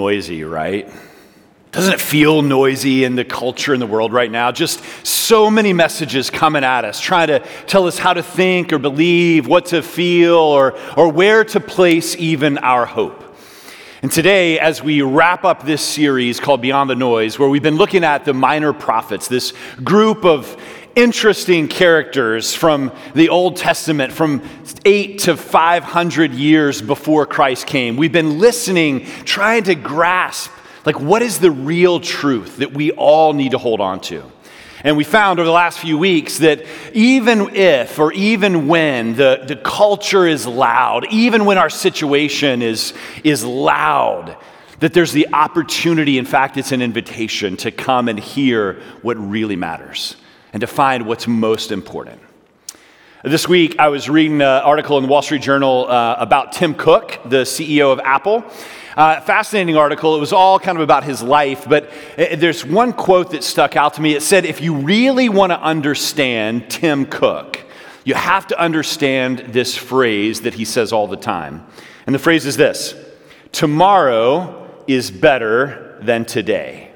noisy, right? Doesn't it feel noisy in the culture in the world right now? Just so many messages coming at us, trying to tell us how to think or believe, what to feel, or where to place even our hope. And today, as we wrap up this series called Beyond the Noise, where we've been looking at the minor prophets, this group of interesting characters from the Old Testament, from 8 to 500 years before Christ came, we've been listening, trying to grasp what is the real truth that we all need to hold on to? And we found over the last few weeks that even if or even when the culture is loud, even when our situation is loud, that there's the opportunity, in fact, it's an invitation to come and hear what really matters and to find what's most important. This week, I was reading an article in the Wall Street Journal about Tim Cook, the CEO of Apple. Fascinating article. It was all kind of about his life, but there's one quote that stuck out to me. It said, if you really want to understand Tim Cook, you have to understand this phrase that he says all the time. And the phrase is this: tomorrow is better than today.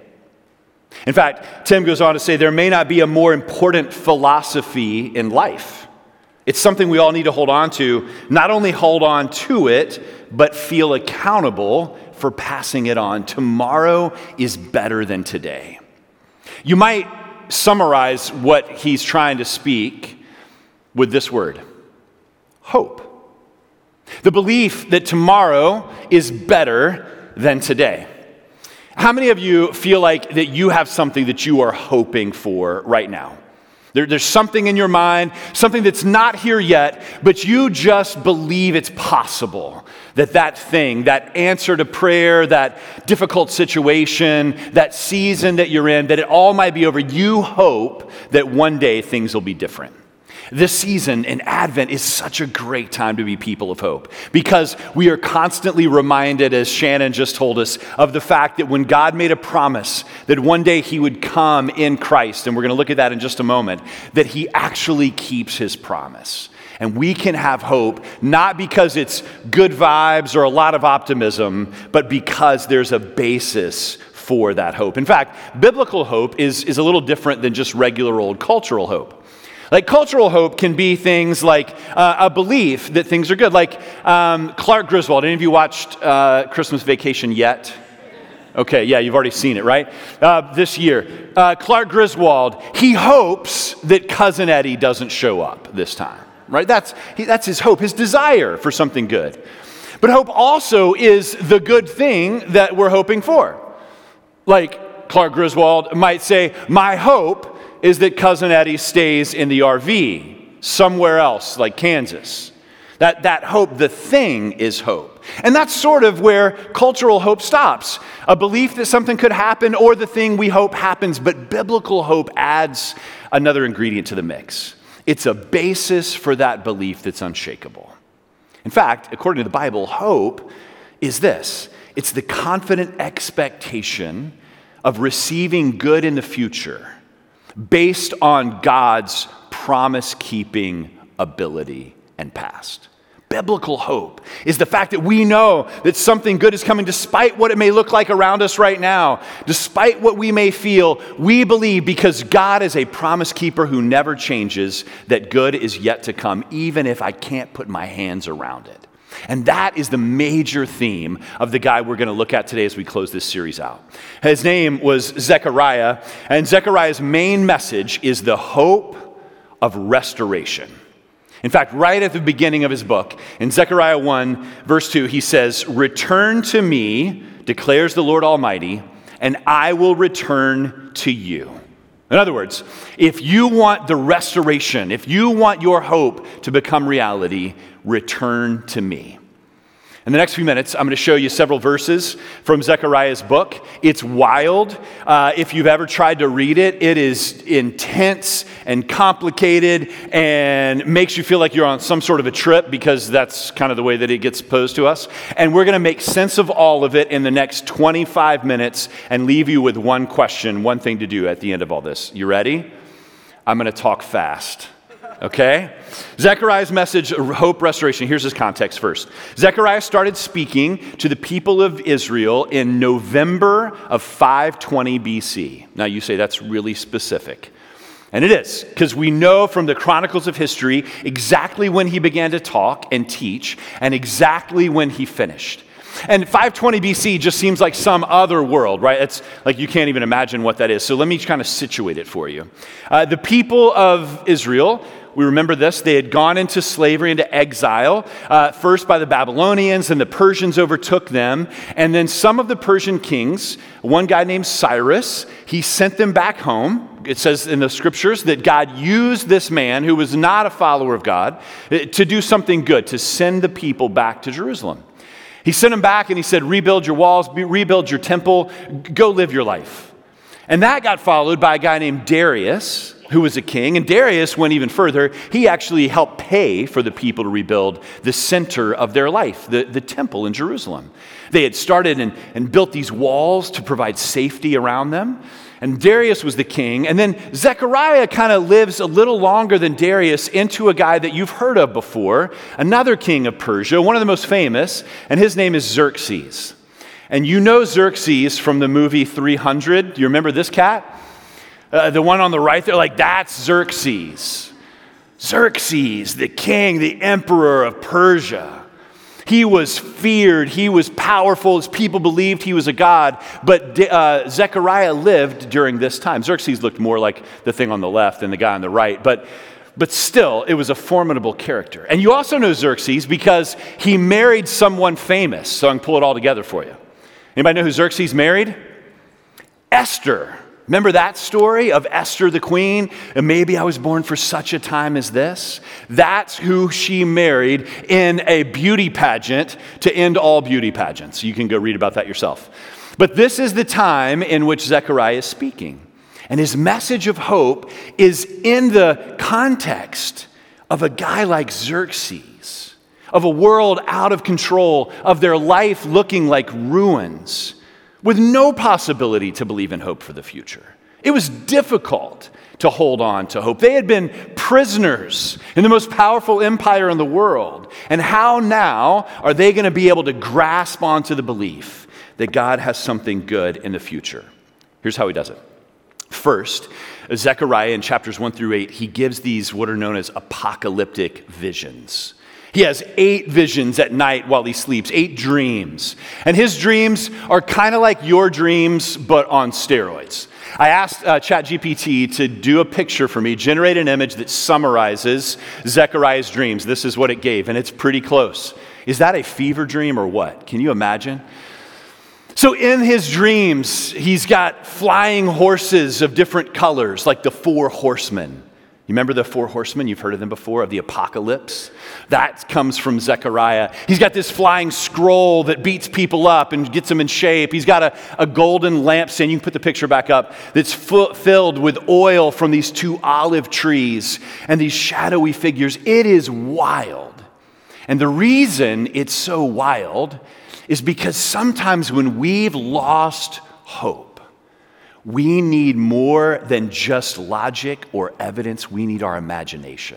In fact, Tim goes on to say there may not be a more important philosophy in life. It's something we all need to hold on to, not only hold on to it, but feel accountable for passing it on. Tomorrow is better than today. You might summarize what he's trying to speak with this word: hope. The belief that tomorrow is better than today. How many of you feel like that you have something that you are hoping for right now? There's something in your mind, something that's not here yet, but you just believe it's possible that thing, that answer to prayer, that difficult situation, that season that you're in, that it all might be over. You hope that one day things will be different. This season in Advent is such a great time to be people of hope because we are constantly reminded, as Shannon just told us, of the fact that when God made a promise that one day he would come in Christ, and we're going to look at that in just a moment, that he actually keeps his promise. And we can have hope, not because it's good vibes or a lot of optimism, but because there's a basis for that hope. In fact, biblical hope is a little different than just regular old cultural hope. Like cultural hope can be things like a belief that things are good. Like Clark Griswold. Any of you watched Christmas Vacation yet? Okay, yeah, you've already seen it, right? This year. Clark Griswold, he hopes that Cousin Eddie doesn't show up this time, right? That's his hope, his desire for something good. But hope also is the good thing that we're hoping for. Like Clark Griswold might say, my hope is that Cousin Eddie stays in the RV somewhere else, like Kansas. That hope, the thing is hope. And that's sort of where cultural hope stops. A belief that something could happen or the thing we hope happens, but biblical hope adds another ingredient to the mix. It's a basis for that belief that's unshakable. In fact, according to the Bible, hope is this: it's the confident expectation of receiving good in the future based on God's promise-keeping ability and past. Biblical hope is the fact that we know that something good is coming despite what it may look like around us right now, despite what we may feel. We believe because God is a promise keeper who never changes that good is yet to come, even if I can't put my hands around it. And that is the major theme of the guy we're going to look at today as we close this series out. His name was Zechariah, and Zechariah's main message is the hope of restoration. In fact, right at the beginning of his book, in Zechariah 1, verse 2, he says, "Return to me, declares the Lord Almighty, and I will return to you." In other words, if you want the restoration, if you want your hope to become reality, return to me. In the next few minutes, I'm going to show you several verses from Zechariah's book. It's wild. If you've ever tried to read it, it is intense and complicated and makes you feel like you're on some sort of a trip because that's kind of the way that it gets posed to us. And we're going to make sense of all of it in the next 25 minutes and leave you with one question, one thing to do at the end of all this. You ready? I'm going to talk fast. Okay? Zechariah's message of hope, restoration. Here's his context first. Zechariah started speaking to the people of Israel in November of 520 BC. Now you say that's really specific. And it is, because we know from the chronicles of history exactly when he began to talk and teach and exactly when he finished. And 520 BC just seems like some other world, right? It's like you can't even imagine what that is. So let me kind of situate it for you. The people of Israel, we remember this, they had gone into slavery, into exile, first by the Babylonians, and the Persians overtook them. And then some of the Persian kings, one guy named Cyrus, he sent them back home. It says in the scriptures that God used this man who was not a follower of God to do something good, to send the people back to Jerusalem. He sent them back and he said, rebuild your walls, rebuild your temple, go live your life. And that got followed by a guy named Darius, who was a king. And Darius went even further. He actually helped pay for the people to rebuild the center of their life, the temple in Jerusalem. They had started and built these walls to provide safety around them. And Darius was the king. And then Zechariah kind of lives a little longer than Darius into a guy that you've heard of before, another king of Persia, one of the most famous, and his name is Xerxes. And you know Xerxes from the movie 300. Do you remember this cat? The one on the right there, like that's Xerxes. Xerxes, the king, the emperor of Persia. He was feared, he was powerful, his people believed he was a god, but Zechariah lived during this time. Xerxes looked more like the thing on the left than the guy on the right, but still, it was a formidable character. And you also know Xerxes because he married someone famous, so I can pull it all together for you. Anybody know who Xerxes married? Esther. Remember that story of Esther the queen? And maybe I was born for such a time as this. That's who she married in a beauty pageant to end all beauty pageants. You can go read about that yourself. But this is the time in which Zechariah is speaking. And his message of hope is in the context of a guy like Xerxes, of a world out of control, of their life looking like ruins, with no possibility to believe in hope for the future. It was difficult to hold on to hope. They had been prisoners in the most powerful empire in the world. And how now are they going to be able to grasp onto the belief that God has something good in the future? Here's how he does it. First, Zechariah in chapters 1 through 8, he gives these what are known as apocalyptic visions. He has 8 visions at night while he sleeps, 8 dreams. And his dreams are kind of like your dreams, but on steroids. I asked ChatGPT to do a picture for me, generate an image that summarizes Zechariah's dreams. This is what it gave, and it's pretty close. Is that a fever dream or what? Can you imagine? So in his dreams, he's got flying horses of different colors, like the 4 horsemen. You remember the 4 horsemen? You've heard of them before, of the apocalypse. That comes from Zechariah. He's got this flying scroll that beats people up and gets them in shape. He's got a golden lampstand. You can put the picture back up. That's filled with oil from these 2 olive trees and these shadowy figures. It is wild. And the reason it's so wild is because sometimes when we've lost hope, we need more than just logic or evidence. We need our imagination.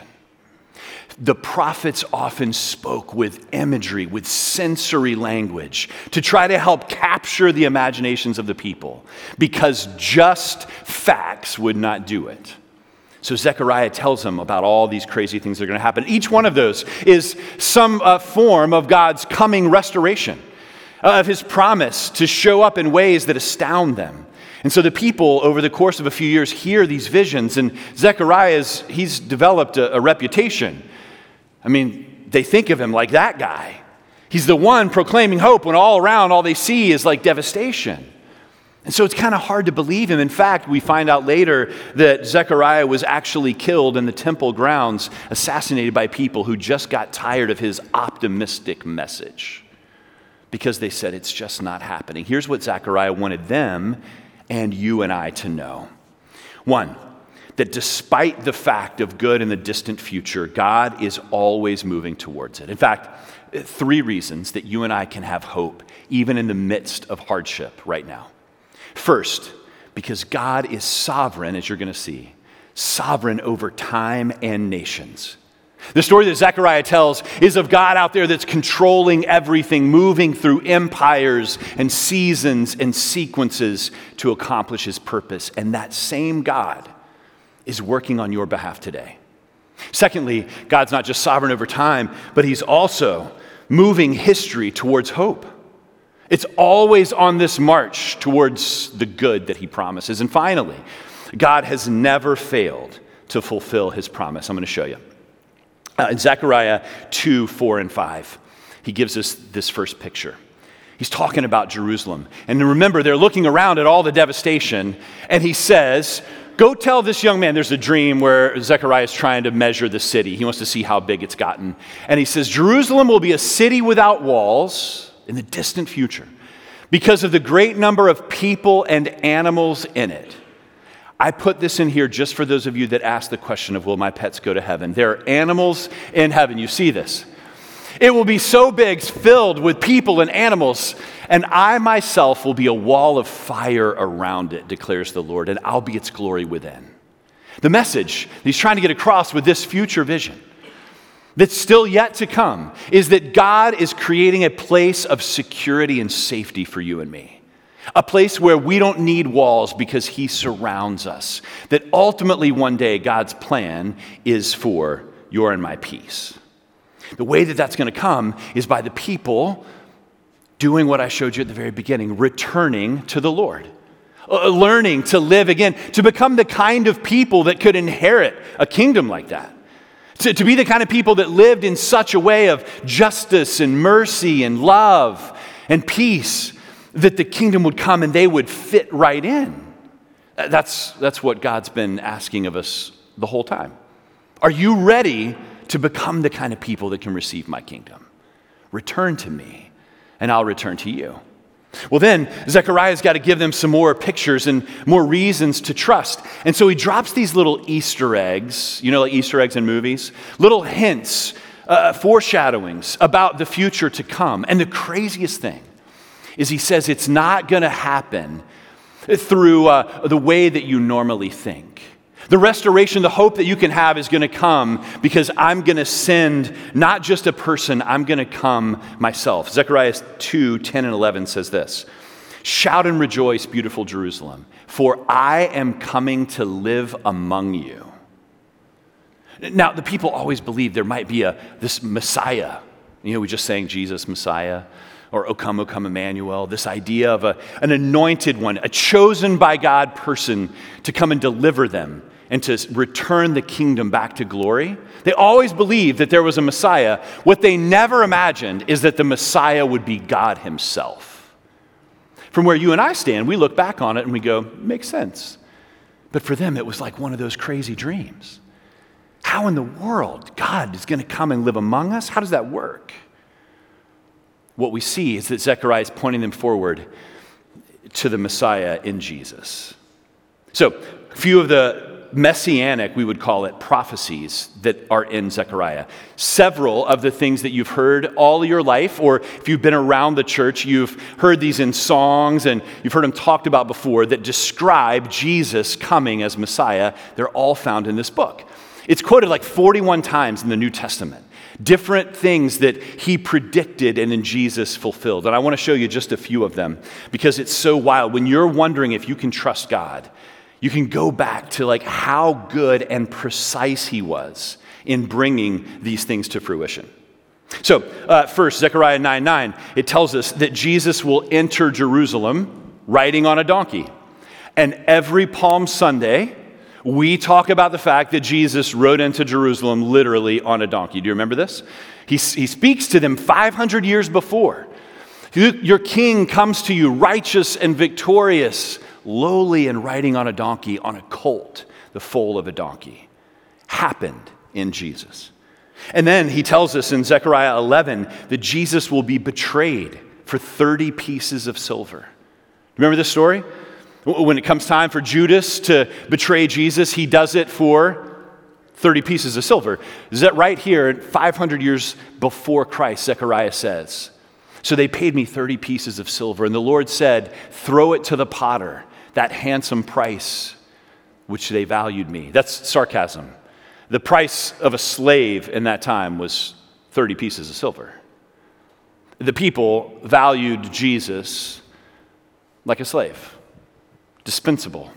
The prophets often spoke with imagery, with sensory language to try to help capture the imaginations of the people because just facts would not do it. So Zechariah tells them about all these crazy things that are going to happen. Each one of those is some form of God's coming restoration, of his promise to show up in ways that astound them. And so the people, over the course of a few years, hear these visions, and Zechariah, he's developed a reputation. I mean, they think of him like that guy. He's the one proclaiming hope when all around, all they see is like devastation. And so it's kind of hard to believe him. In fact, we find out later that Zechariah was actually killed in the temple grounds, assassinated by people who just got tired of his optimistic message because they said it's just not happening. Here's what Zechariah wanted them and you and I to know. 1, that despite the fact of good in the distant future, God is always moving towards it. In fact, 3 reasons that you and I can have hope even in the midst of hardship right now. First, because God is sovereign, as you're going to see, sovereign over time and nations. The story that Zechariah tells is of God out there that's controlling everything, moving through empires and seasons and sequences to accomplish his purpose. And that same God is working on your behalf today. Secondly, God's not just sovereign over time, but he's also moving history towards hope. It's always on this march towards the good that he promises. And finally, God has never failed to fulfill his promise. I'm going to show you. In Zechariah 2, 4, and 5, he gives us this first picture. He's talking about Jerusalem. And remember, they're looking around at all the devastation, and he says, go tell this young man, there's a dream where Zechariah is trying to measure the city. He wants to see how big it's gotten. And he says, Jerusalem will be a city without walls in the distant future because of the great number of people and animals in it. I put this in here just for those of you that ask the question of, will my pets go to heaven? There are animals in heaven. You see this. It will be so big, filled with people and animals, and I myself will be a wall of fire around it, declares the Lord, and I'll be its glory within. The message he's trying to get across with this future vision that's still yet to come is that God is creating a place of security and safety for you and me. A place where we don't need walls because he surrounds us. That ultimately one day God's plan is for your and my peace. The way that that's going to come is by the people doing what I showed you at the very beginning, returning to the Lord. Learning to live again, to become the kind of people that could inherit a kingdom like that. To be the kind of people that lived in such a way of justice and mercy and love and peace that the kingdom would come and they would fit right in. That's what God's been asking of us the whole time. Are you ready to become the kind of people that can receive my kingdom? Return to me, and I'll return to you. Well, then, Zechariah's got to give them some more pictures and more reasons to trust. And so he drops these little Easter eggs, you know, like Easter eggs in movies, little hints, foreshadowings about the future to come. And the craziest thing is he says it's not going to happen through the way that you normally think. The restoration, the hope that you can have is going to come because I'm going to send not just a person, I'm going to come myself. Zechariah 2, 10 and 11 says this, shout and rejoice, beautiful Jerusalem, for I am coming to live among you. Now, the people always believed there might be this Messiah. You know, we just sang Jesus, Messiah. Or O come, Emmanuel, this idea of an anointed one, a chosen by God person to come and deliver them and to return the kingdom back to glory. They always believed that there was a Messiah. What they never imagined is that the Messiah would be God himself. From where you and I stand, we look back on it and we go, makes sense. But for them, it was like one of those crazy dreams. How in the world God is going to come and live among us? How does that work? What we see is that Zechariah is pointing them forward to the Messiah in Jesus. So, a few of the messianic, we would call it, prophecies that are in Zechariah. Several of the things that you've heard all your life, or if you've been around the church, you've heard these in songs and you've heard them talked about before that describe Jesus coming as Messiah. They're all found in this book. It's quoted like 41 times in the New Testament. Different things that he predicted and then Jesus fulfilled. And I want to show you just a few of them because it's so wild. When you're wondering if you can trust God, you can go back to like how good and precise he was in bringing these things to fruition. So first, Zechariah 9:9, it tells us that Jesus will enter Jerusalem riding on a donkey. And every Palm Sunday, we talk about the fact that Jesus rode into Jerusalem literally on a donkey. Do you remember this? He speaks to them 500 years before. Your king comes to you righteous and victorious, lowly and riding on a donkey, on a colt, the foal of a donkey. Happened in Jesus. And then he tells us in Zechariah 11 that Jesus will be betrayed for 30 pieces of silver. Remember this story? When it comes time for Judas to betray Jesus, he does it for 30 pieces of silver. Is that right here, 500 years before Christ, Zechariah says. So they paid me 30 pieces of silver, and the Lord said, throw it to the potter, that handsome price which they valued me. That's sarcasm. The price of a slave in that time was 30 pieces of silver. The people valued Jesus like a slave, dispensable,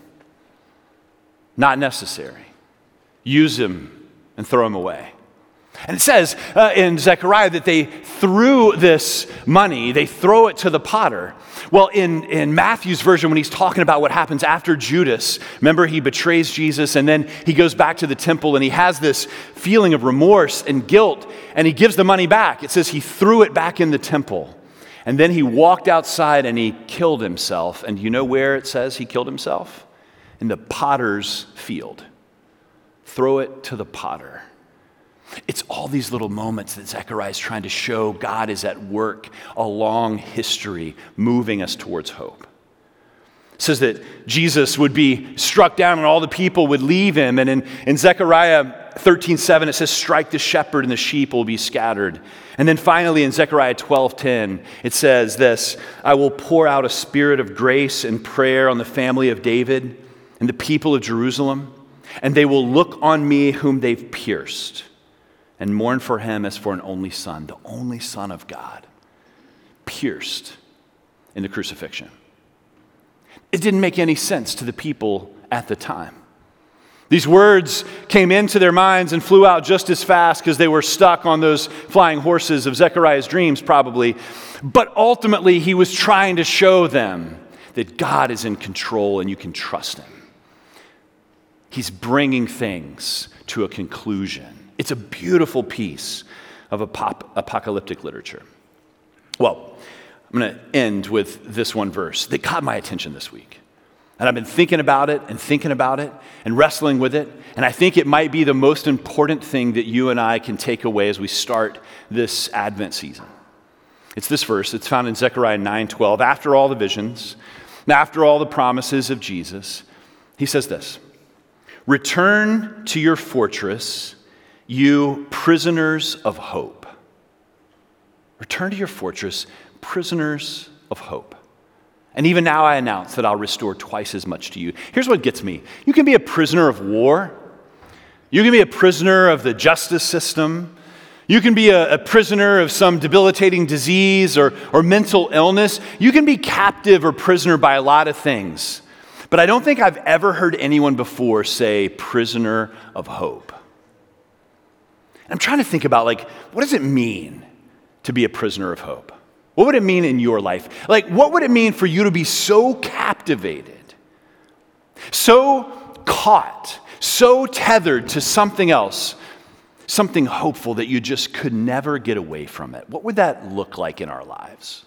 not necessary. Use him and throw him away. And it says in Zechariah that they threw this money, they throw it to the potter. Well, in Matthew's version, when he's talking about what happens after Judas, remember he betrays Jesus and then he goes back to the temple and he has this feeling of remorse and guilt and he gives the money back. It says he threw it back in the temple and then he walked outside and he killed himself. And you know where it says he killed himself? In the potter's field. Throw it to the potter. It's all these little moments that Zechariah is trying to show God is at work, a long history moving us towards hope. It says that Jesus would be struck down and all the people would leave him. And in Zechariah 13:7, it says, strike the shepherd and the sheep will be scattered. And then finally in Zechariah 12:10, it says this, I will pour out a spirit of grace and prayer on the family of David and the people of Jerusalem, and they will look on me whom they've pierced and mourn for him as for an only son, the only Son of God, pierced in the crucifixion. It didn't make any sense to the people at the time. These words came into their minds and flew out just as fast because they were stuck on those flying horses of Zechariah's dreams probably. But ultimately, he was trying to show them that God is in control and you can trust him. He's bringing things to a conclusion. It's a beautiful piece of apocalyptic literature. Well, I'm going to end with this one verse that caught my attention this week. And I've been thinking about it and wrestling with it. And I think it might be the most important thing that you and I can take away as we start this Advent season. It's this verse. It's found in Zechariah 9:12. After all the visions, and after all the promises of Jesus, he says this, return to your fortress, you prisoners of hope. Return to your fortress, prisoners of hope. And even now I announce that I'll restore twice as much to you. Here's what gets me. You can be a prisoner of war. You can be a prisoner of the justice system. You can be a prisoner of some debilitating disease or mental illness. You can be captive or prisoner by a lot of things. But I don't think I've ever heard anyone before say prisoner of hope. I'm trying to think about, what does it mean to be a prisoner of hope? What would it mean in your life? What would it mean for you to be so captivated, so caught, so tethered to something else, something hopeful that you just could never get away from it? What would that look like in our lives?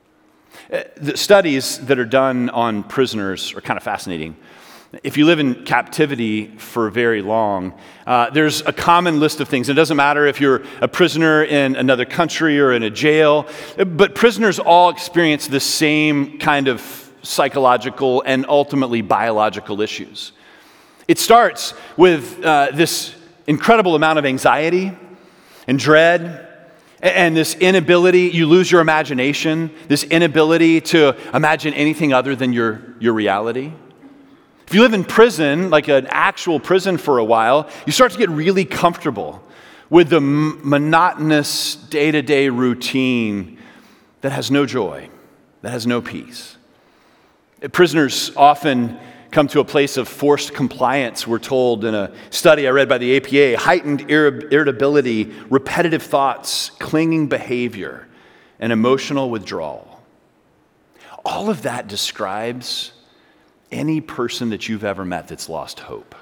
The studies that are done on prisoners are kind of fascinating. If you live in captivity for very long, there's a common list of things. It doesn't matter if you're a prisoner in another country or in a jail, but prisoners all experience the same kind of psychological and ultimately biological issues. It starts with this incredible amount of anxiety and dread, and this inability, you lose your imagination, this inability to imagine anything other than your reality. If you live in prison, like an actual prison for a while, you start to get really comfortable with the monotonous day-to-day routine that has no joy, that has no peace. Prisoners often come to a place of forced compliance, we're told in a study I read by the APA, heightened irritability, repetitive thoughts, clinging behavior, and emotional withdrawal. All of that describes any person that you've ever met that's lost hope.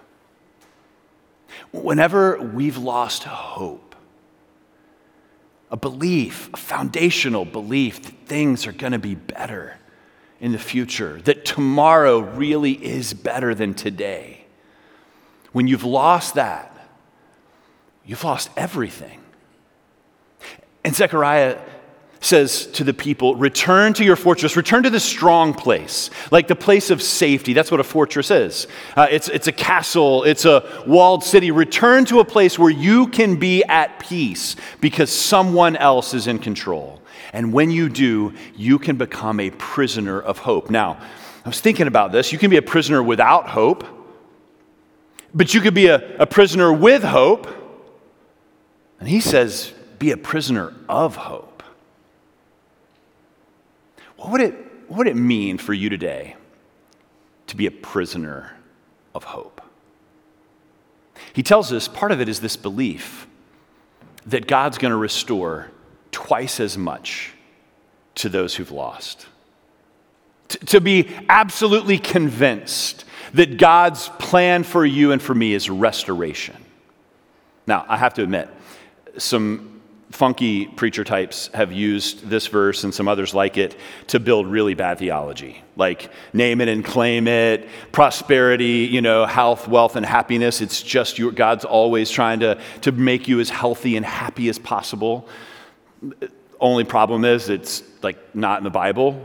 Whenever we've lost hope, a belief, a foundational belief that things are going to be better in the future, that tomorrow really is better than today. When you've lost that, you've lost everything. And Zechariah says to the people, return to your fortress, return to the strong place, like the place of safety. That's what a fortress is. It's a castle, it's a walled city. Return to a place where you can be at peace because someone else is in control. And when you do, you can become a prisoner of hope. Now, I was thinking about this. You can be a prisoner without hope. But you could be a prisoner with hope. And he says, be a prisoner of hope. What would it mean for you today to be a prisoner of hope? He tells us part of it is this belief that God's going to restore twice as much to those who've lost. To be absolutely convinced that God's plan for you and for me is restoration. Now, I have to admit, some funky preacher types have used this verse and some others like it to build really bad theology, like name it and claim it, prosperity, health, wealth, and happiness. It's just God's always trying to make you as healthy and happy as possible. Only problem is it's not in the Bible.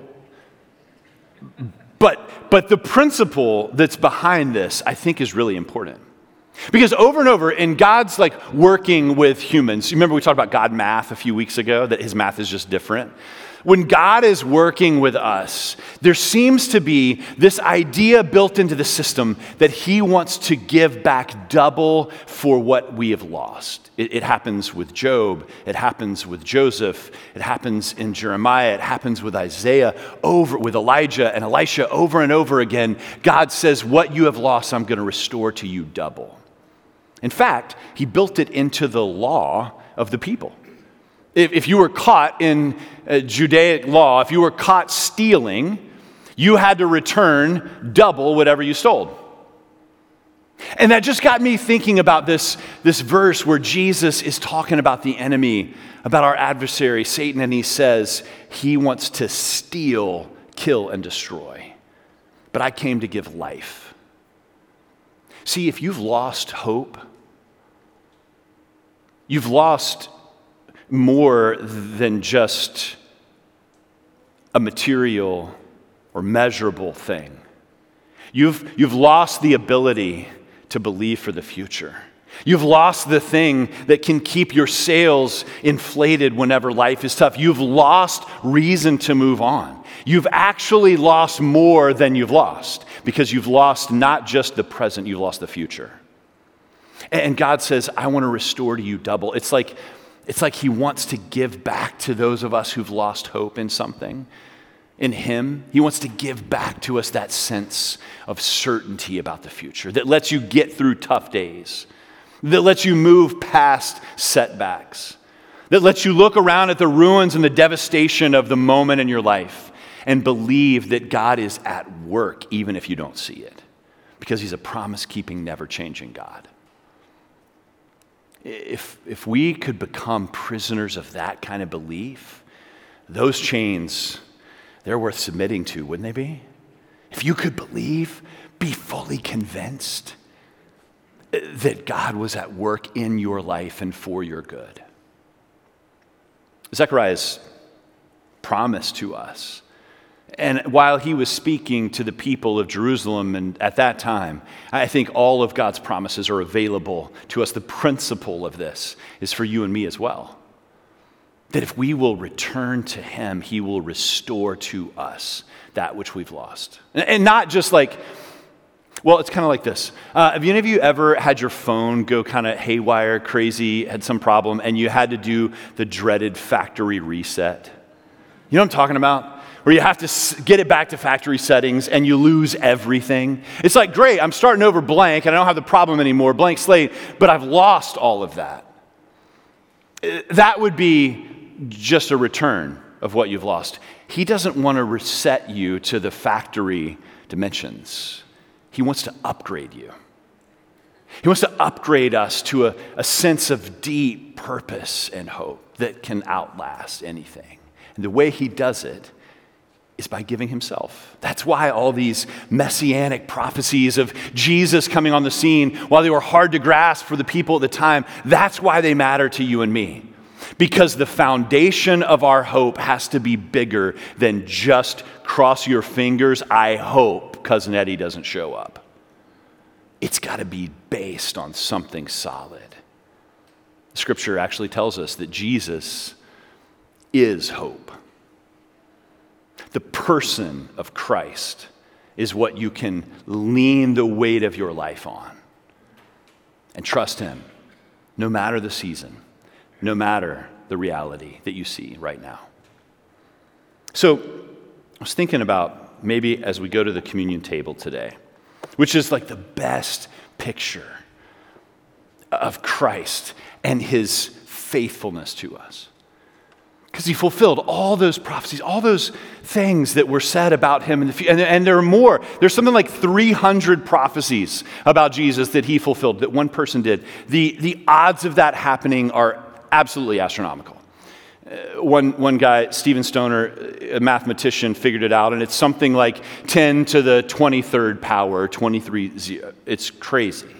But the principle that's behind this, I think, is really important. Because over and over, in God's working with humans, you remember we talked about God math a few weeks ago, that his math is just different. When God is working with us, there seems to be this idea built into the system that he wants to give back double for what we have lost. It happens with Job. It happens with Joseph. It happens in Jeremiah. It happens with Isaiah, with Elijah and Elisha over and over again. God says, what you have lost, I'm going to restore to you double. In fact, he built it into the law of the people. If you were caught in Judaic law, if you were caught stealing, you had to return double whatever you stole. And that just got me thinking about this verse where Jesus is talking about the enemy, about our adversary, Satan, and he says he wants to steal, kill, and destroy. But I came to give life. See, if you've lost hope, you've lost more than just a material or measurable thing. You've lost the ability to believe for the future. You've lost the thing that can keep your sails inflated whenever life is tough. You've lost reason to move on. You've actually lost more than you've lost because you've lost not just the present, you've lost the future. And God says, I want to restore to you double. It's like he wants to give back to those of us who've lost hope in something. In him, he wants to give back to us that sense of certainty about the future that lets you get through tough days, that lets you move past setbacks, that lets you look around at the ruins and the devastation of the moment in your life and believe that God is at work even if you don't see it, because he's a promise-keeping, never-changing God. If we could become prisoners of that kind of belief, those chains, they're worth submitting to, wouldn't they be? If you could believe, be fully convinced that God was at work in your life and for your good. Zechariah's promise to us, and while he was speaking to the people of Jerusalem, and at that time, I think all of God's promises are available to us. The principle of this is for you and me as well. That if we will return to him, he will restore to us that which we've lost. And not just it's kind of like this. Have any of you ever had your phone go kind of haywire, crazy, had some problem, and you had to do the dreaded factory reset? You know what I'm talking about? Where you have to get it back to factory settings and you lose everything. It's like, great, I'm starting over blank and I don't have the problem anymore, blank slate, but I've lost all of that. That would be just a return of what you've lost. He doesn't want to reset you to the factory dimensions. He wants to upgrade you. He wants to upgrade us to a sense of deep purpose and hope that can outlast anything. And the way he does it is by giving himself. That's why all these messianic prophecies of Jesus coming on the scene, while they were hard to grasp for the people at the time, that's why they matter to you and me. Because the foundation of our hope has to be bigger than just cross your fingers, I hope Cousin Eddie doesn't show up. It's got to be based on something solid. Scripture actually tells us that Jesus is hope. The person of Christ is what you can lean the weight of your life on. and trust him, no matter the season, no matter the reality that you see right now. So I was thinking about maybe as we go to the communion table today, which is like the best picture of Christ and his faithfulness to us. Because he fulfilled all those prophecies, all those things that were said about him in the future. And there are more. There's something like 300 prophecies about Jesus that he fulfilled, that one person did. The odds of that happening are absolutely astronomical. One guy, Stephen Stoner, a mathematician, figured it out, and it's something like 10 to the 23rd power, 23. It's crazy.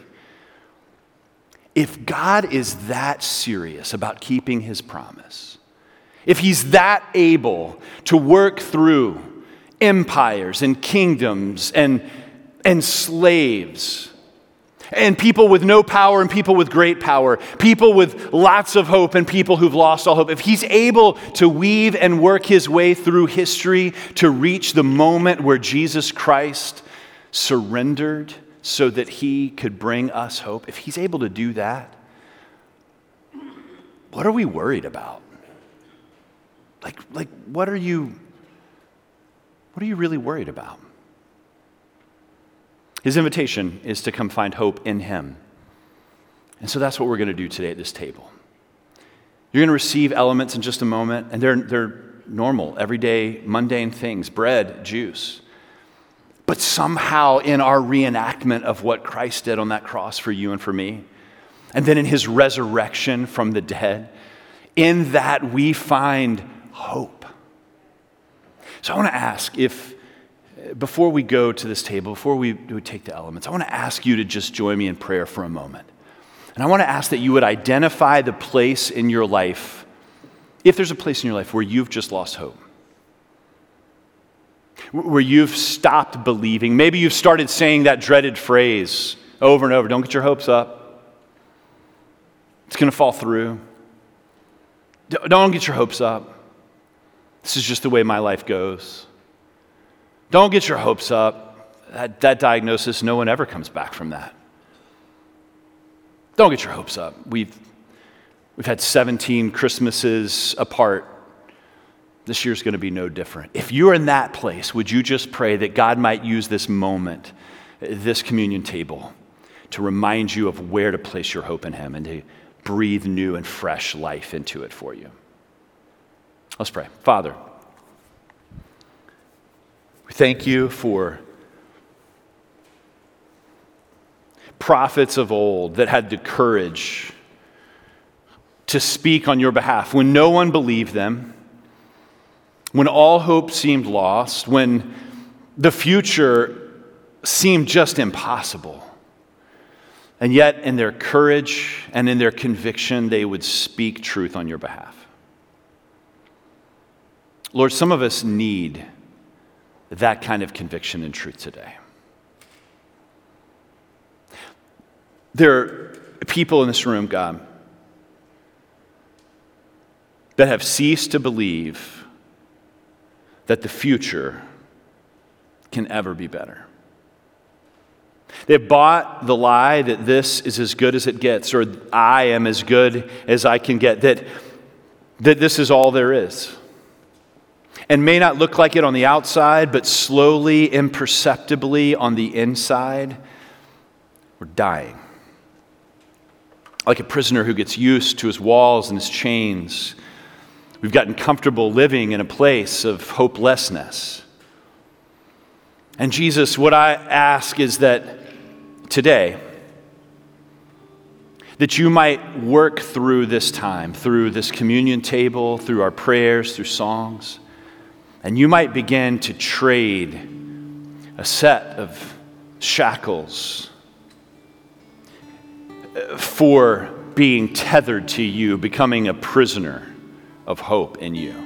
If God is that serious about keeping his promise, if he's that able to work through empires and kingdoms and slaves and people with no power and people with great power, people with lots of hope and people who've lost all hope, if he's able to weave and work his way through history to reach the moment where Jesus Christ surrendered so that he could bring us hope, if he's able to do that, what are we worried about? Like, what are you really worried about? His invitation is to come find hope in him. And so that's what we're going to do today at this table. You're going to receive elements in just a moment, and they're normal, everyday, mundane things, bread, juice. But somehow in our reenactment of what Christ did on that cross for you and for me, and then in his resurrection from the dead, in that we find hope. So I want to ask if, before we go to this table, before we take the elements, I want to ask you to just join me in prayer for a moment. And I want to ask that you would identify the place in your life, if there's a place in your life where you've just lost hope, where you've stopped believing. Maybe you've started saying that dreaded phrase over and over, don't get your hopes up. It's going to fall through. Don't get your hopes up. This is just the way my life goes. Don't get your hopes up. That diagnosis, no one ever comes back from that. Don't get your hopes up. We've had 17 Christmases apart. This year's going to be no different. If you're in that place, would you just pray that God might use this moment, this communion table, to remind you of where to place your hope in him and to breathe new and fresh life into it for you. Let's pray. Father, we thank you for prophets of old that had the courage to speak on your behalf when no one believed them, when all hope seemed lost, when the future seemed just impossible. And yet, in their courage and in their conviction, they would speak truth on your behalf. Lord, some of us need that kind of conviction and truth today. There are people in this room, God, that have ceased to believe that the future can ever be better. They've bought the lie that this is as good as it gets, or I am as good as I can get, that this is all there is. And may not look like it on the outside, but slowly, imperceptibly on the inside, we're dying. Like a prisoner who gets used to his walls and his chains. We've gotten comfortable living in a place of hopelessness. And Jesus, what I ask is that today, that you might work through this time, through this communion table, through our prayers, through songs, and you might begin to trade a set of shackles for being tethered to you, becoming a prisoner of hope in you.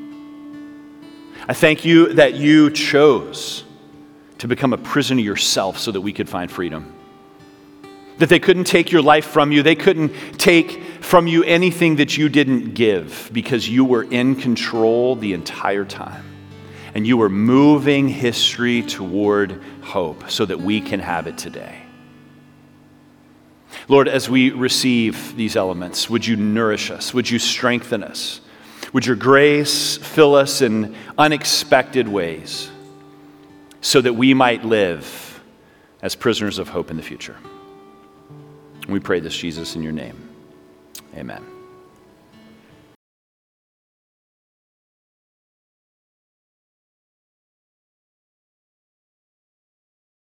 I thank you that you chose to become a prisoner yourself so that we could find freedom. That they couldn't take your life from you. They couldn't take from you anything that you didn't give because you were in control the entire time. And you were moving history toward hope so that we can have it today. Lord, as we receive these elements, would you nourish us? Would you strengthen us? Would your grace fill us in unexpected ways so that we might live as prisoners of hope in the future? We pray this, Jesus, in your name. Amen.